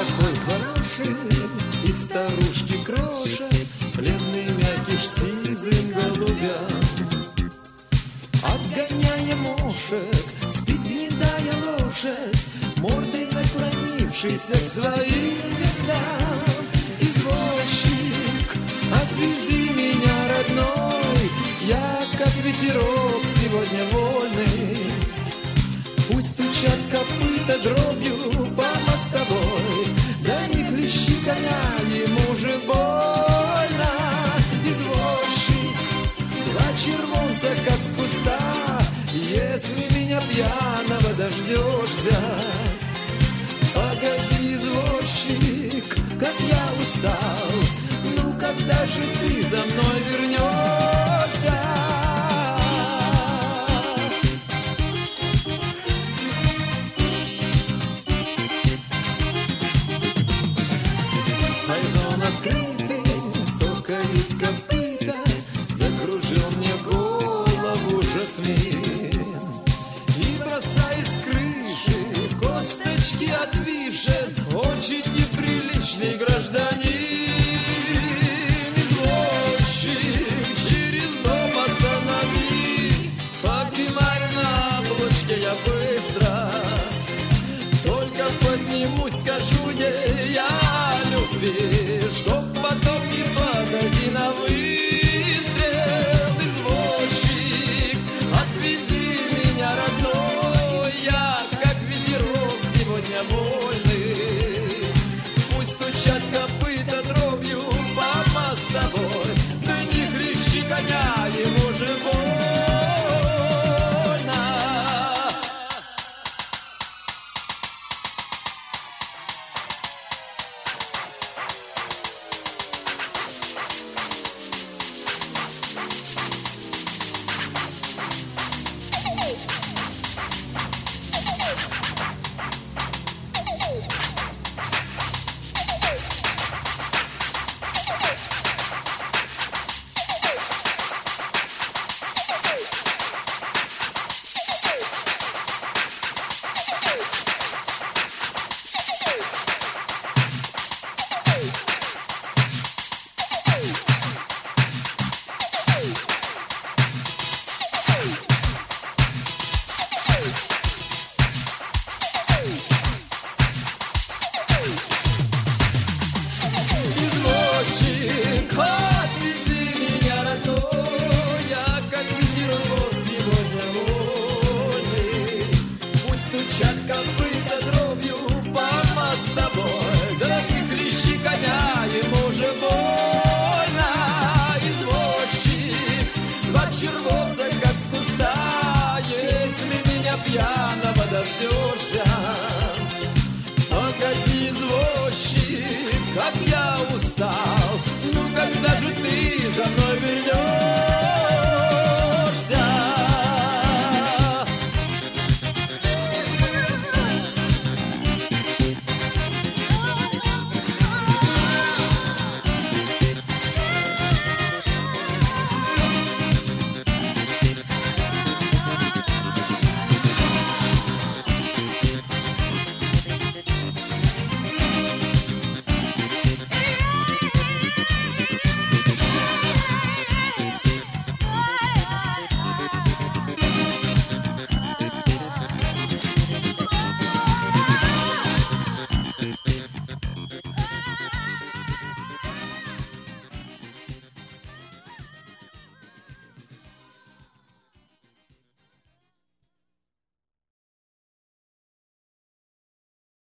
такой хороший, и старушки крошат пленный мякиш сизым голубям. Отгоняя мошек, спит гнедая лошадь, мордой наклонившийся к своим веслам. Извозчик, отвези меня, родной, я, как ветерок, сегодня вольный. Пусть стучат копыта дробью по мостовой, да не клещи коня, ему же больно. Извозчик, два червонца, как с куста, если меня пьяного дождешься. Погоди, извозчик, как я устал, ну когда же ты за мной вернешься? Айдон открытый, цокает копыта, закружил мне голову жасмин. И бросает с крыши косточки от вишен очень неприличный гражданин. Извозчик, через дом останови, поднимай на облачке я быстро. Только поднимусь, скажу ей я о любви, чтоб потом не погоди на выстрел. Извозчик, отвези меня, родной, я, как ветерок, сегодня вольный. Пусть стучат копыта дробью по мостовой, да не хлещи коня, ему же больно. Извозчик, отвези меня, родной, я, как ветерок, сегодня вольный. Пусть стучат копыта дробью по мостовой, да не хлещи коня, ему же больно. Извозчик, два червонца, как с куста, если меня пьяного дождешься. Погоди, извозчик, как я устал, ну когда же ты за мной вернешься?